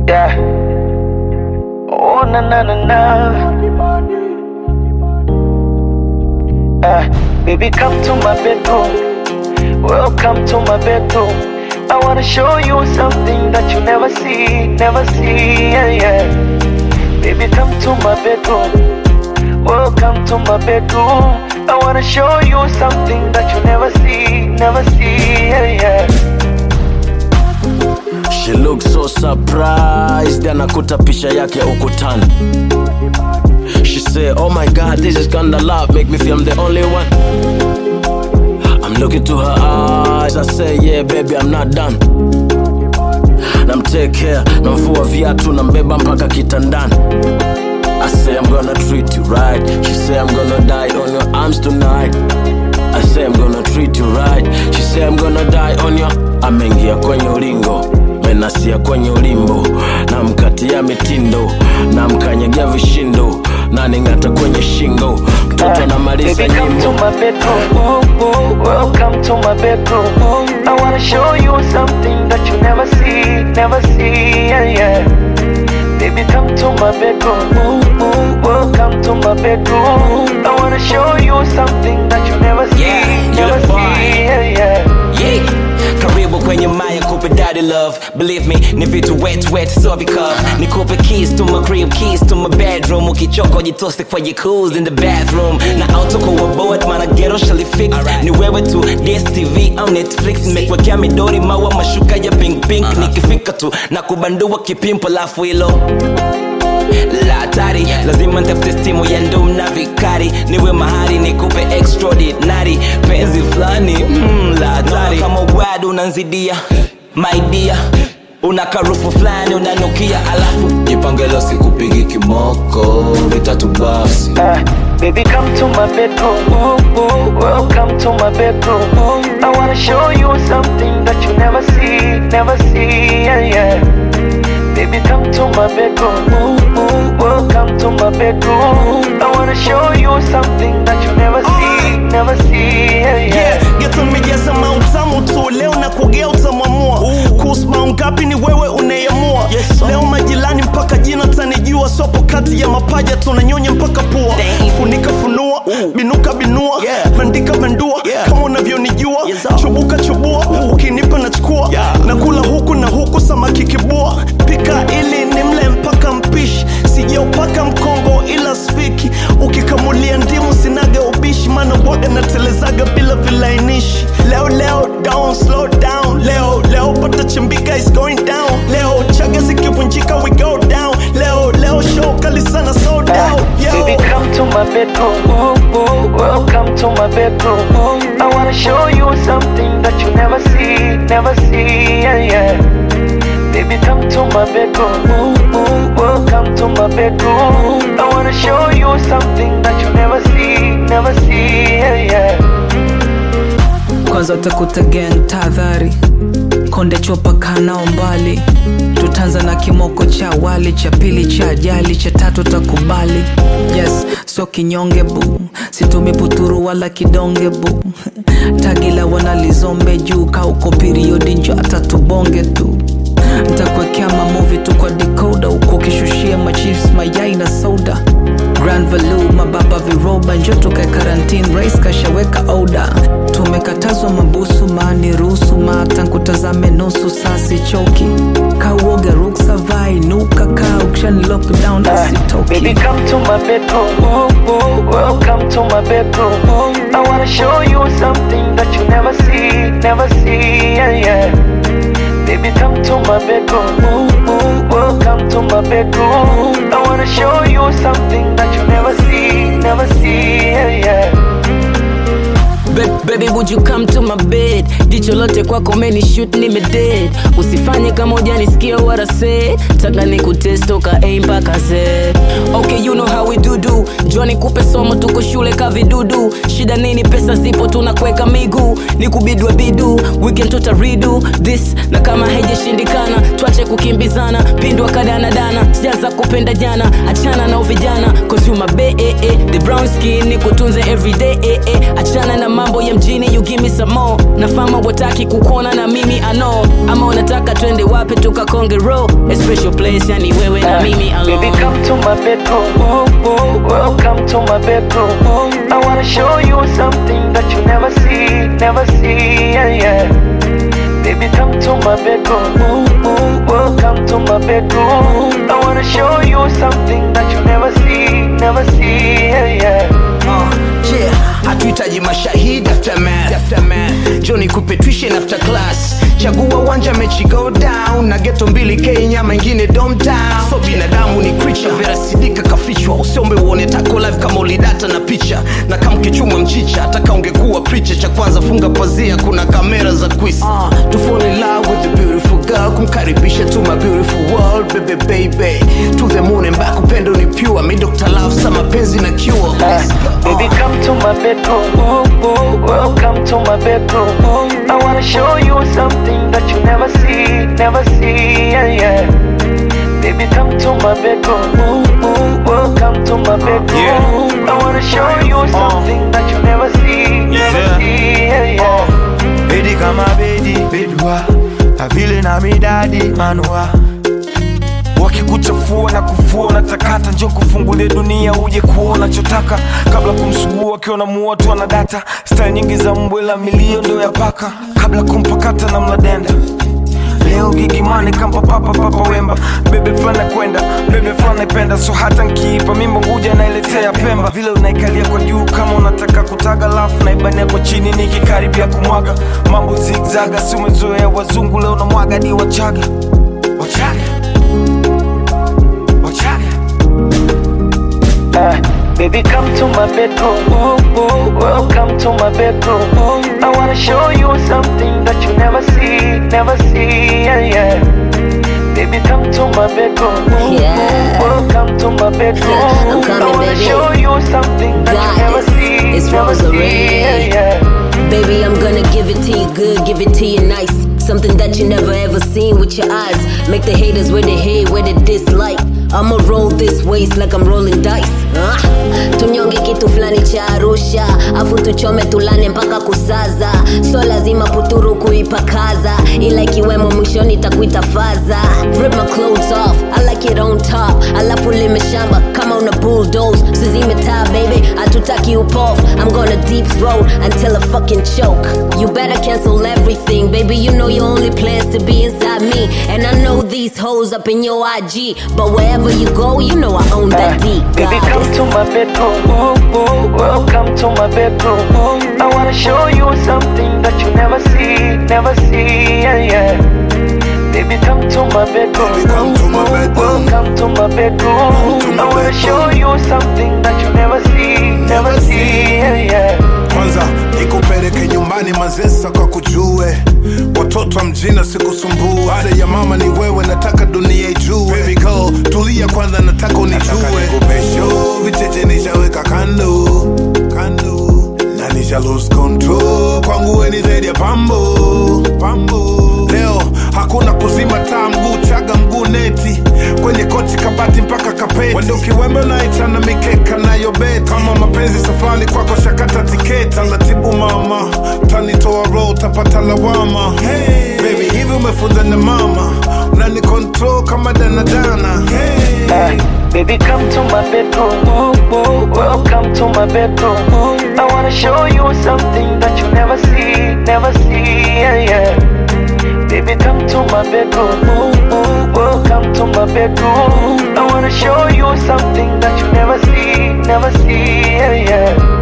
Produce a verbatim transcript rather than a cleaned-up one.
Yeah. Oh na na na na. Uh, baby, come to my bedroom. Welcome to my bedroom. I wanna show you something that you never see, never see. Yeah, yeah. Baby, come to my bedroom. Welcome to my bedroom. I wanna show you something that you never see, never see. Yeah, yeah. She looks so surprised, anakuta picha yake ukutani. She say, oh my God, this is kinda love, make me feel I'm the only one. I'm looking to her eyes, I say, yeah baby, I'm not done. Nam take care, namfua viatu, nambeba mpaka kitandani. I say I'm gonna treat you right. She say I'm gonna die on your arms tonight. I say I'm gonna treat you right. She say I'm gonna die on your. Amengia kwenye ulingo, menasia kwenye ulimbo, na mkatia mitindo, na mkanyagia vishindo, na ningata kwenye shingo, mtoto na maliza nyimbo. Baby, come to my bedroom. Welcome to my bedroom. I wanna show you something that you never see, never see. Yeah, yeah. Baby, come to my bedroom. Welcome to my bedroom. I wanna show you something that you never see, yeah, never see. Yeah, yeah. Yeah. Karibu kwenye maya kupe daddy love. Believe me, ni vitu wet wet so because nikupe keys to my crib, keys to my bedroom. Ukichoka jitose kwa jacuzzi in the bathroom. Na auto kwa board mana ghetto shall fix. Ni wewe tu D S T V au Netflix. Nimekwekea midori maua mashuka ya pink pink. Uh-huh. Nikifika tu na kubandua kipimpo lafu hilo la tari, lazima ntafute stimu ya ndum na vikari. Niwe mahari nikupe extraordinary penzi flani, mm, la tari. Kama wadu unanzidia, my dear, una karufu flani unanukia alafu jipangelo sikupigi kimoko, vitatu basi. Uh, baby, come to my bedroom. Welcome to my bedroom. I wanna show you something that you never see, never see. Yeah, yeah. Baby, come to my bedroom. Welcome to my bedroom. I wanna show you something that you never see, never see. Yeah, yeah. Yeah, geto mijaza mautamu tu. Leo na kugea utamamua. Kusma ungapi ni wewe unayamua. Yes, leo majilani mpaka jina tanijua. Sopo kati ya mapaja tunanyonya mpaka pua. Funika funua, Ooh. Binuka binua, yeah. Bandika bandua, yeah. Kama unavyonijua, yes, chubuka chubua, Ooh. Ukinipa nachukua, yeah. Nakula huku na huku samaki kibua. Pika ili nimle mpaka mpishi. Sijaupaka mkongo ila sfiki. Ukikamulia ndimu sinaga ubishi. Mana waga na telezaga bila vilainishi. Leo leo down, slow down. Leo leo pata chimbika is going down. Leo chaga zikivunjika we go down. Leo leo show kali sana sold out. Yo. Baby, come to my bedroom. Welcome to my bedroom. I wanna show you something that you never see, never see. Yeah, yeah. Baby, come to my bedroom. Welcome to my bedroom. I wanna show you something that you never see, never see. Yeah, yeah. Kwanza utakuta gang tadhari, konde chopa kanao mbali. Tutanza na kimoko cha wali, cha pili cha ajali, cha tatu takubali. Yes, so kinyonge bu, situmi puturu wala kidonge bu. Tagila wanalizombe juu, kauko periodi njo atatubonge tu. Ntakwekea mamovie tu kwa decoder, uko kishushia machiefs mayai na soda. Grand value mababa viroba, njo tukae quarantine race kashaweka order. Tumekatazwa mabusu maani rusu mata nkutazame nusu sasi choki. Kauoga ruksa vai nuka kaa ukshani lockdown asitoki. Baby, come to my bedroom. Welcome to my bedroom. I wanna show you something that you never see, never see. Yeah, yeah. Baby, come to my bedroom. Welcome to my bedroom. I wanna show you something that you never see, never see. Yeah, yeah. Ba- baby would you come to my bed? Jicho lote kwako meni shoot nime dead. Usifanye kama hujanisikia what I said. Taka nikutest toka A mpaka Z. Okay, you know how we do do. Johnny kupe somo tuko shule ka vidudu. Shida nini pesa zipo tunakweka miguu. Nikubidwa bidu, weekend tuta redo this. Na kama haijashindikana tuache tuache kukimbizana, pindwa kadanadana, sijaanza kupenda jana, achana na uvijana, cause you my bae, eh, eh. The brown skin ni kutunze everyday, eh, eh. Achana na mambo ya mjini, you give me some more. Nafama wataki kukuona na mimi I know. Ama unataka twende wapi tukakonge roll, a special place yani wewe na mimi alone. Baby come to my bedroom, Oh, oh, welcome to my bedroom. oh. I wanna show you something that you never see, never see, yeah, yeah. Baby come to my bedroom, Oh, oh, welcome to my bedroom. I wanna show you something that you never see, never see, yeah, yeah. Uh, yeah, hatuhitaji mashahidi aftermath, aftermath. Johnny kupe tuition after class. Chagua wanja mechi go down. Na ghetto mbili Kenya mengine downtown. So binadamu ni creature, vera sidika kafichwa. Usiombe uone tako live kama ulidata na picha. Na kama kichumwa mchicha, ataka ungekuwa preacher. Cha kwanza funga pazia, kuna kamera za quiz. uh, To fall in love with a beautiful girl, kumkaribisha to my beautiful world. Baby baby, to the moon and back, upendo ni pure. Mi Doctor Love, sama penzi na cure. Let's go. Baby come to my bedroom, oh, oh, welcome to my bedroom. oh. I wanna show you something that you never see, never see, yeah, yeah. Baby come to my bedroom, Oh, oh, welcome to my bedroom. Yeah. I wanna show you something that you never see, never Yeah. see, yeah, yeah. Bedi kama bedi, bedua na vile na midadi manua. Wakikuchafua na kufua unatakata, njoo kufungulie dunia uje kuona chotaka. Kabla kumsugua akiona muo tu ana data. Style nyingi za mbwela milio ndo ya paka. Kabla kumpakata na mladenda. Leo gigi mane kampa papa papa wemba. Bebe flana kwenda, bebe flana ipenda. So hata nkiipa mimbo nguja nailetea Pemba. Vile unaikalia kwa juu kama unataka kutaga, lafu naibania kwa chini nikikaribia kumwaga. Mambo zigzaga, si umezoea wazungu, leo na mwaga di wachaga. Wachaga Uh, baby come to my bedroom, oh, oh, welcome to my bedroom. oh. I wanna show you something that you never see, never see, yeah, yeah. Baby come to my bedroom, Yeah. welcome to my bedroom. I'm coming, I wanna baby. show you something that God, you never it's- see, it's never Rosary. see, yeah, yeah. Baby, I'm gonna give it to you good, give it to you nice. Something that you never ever seen with your eyes. Make the haters where they hate, where they dislike. I'ma roll this waist like I'm rolling dice. Ah, tunyonge kitu flani cha Arusha, afu tuchome tulane mpaka kusaza. So lazima puturu kuipakaza, ila ikiwemo mwishoni takuita faza. Rip my clothes off, I like it on top. Alafu limeshamba kama una bulldoze. Sizime taa baby, hatutaki upof. I'm gonna deep throat until I fucking choke. You better cancel everything, baby. You know your only plans to be inside me. And I know these hoes up in your I G, but wherever you go, you know I own that Uh, deep. baby God, come to my bedroom, Oh, oh, welcome to my bedroom. oh. I wanna show you something that you never see, never see, yeah, yeah. Baby come to my bedroom, Baby, come to my bedroom. welcome to my bedroom. to my I wanna bedroom. show you something that you never see, never see, yeah, yeah. Kwanza nikupeleke nyumbani Manzesa kwa kujue, watoto wa mjini sikusumbue. Baada ya mama ni wewe, nataka dunia ijue. Baby girl tulia kwanza, nataka unijue. Nikupesho vicheche nishaweka kando kando, na nisha lose control. Kwangu we ni zaidi ya pambo pambo. Leo hakuna kuzima taa, mguu chaga mguu neti, kwenye kochi kabati mpaka kapeti. Wendo kiwembe unaichana mikeka nayo beti. Kama mapenzi safari kwako shakata tiketi. Taratibu mama, tanitoa roho tapata lawama. Hey, baby hivi umefunza na mama, unani control kama danadana. Hey, Uh, baby come to my bedroom, Oh, oh, welcome to my bedroom. oh. I wanna show you something that you never see, never see, yeah, yeah. Baby come to my bedroom, Oh, oh, welcome to my bedroom. I wanna show you something that you never see, never see, yeah, yeah.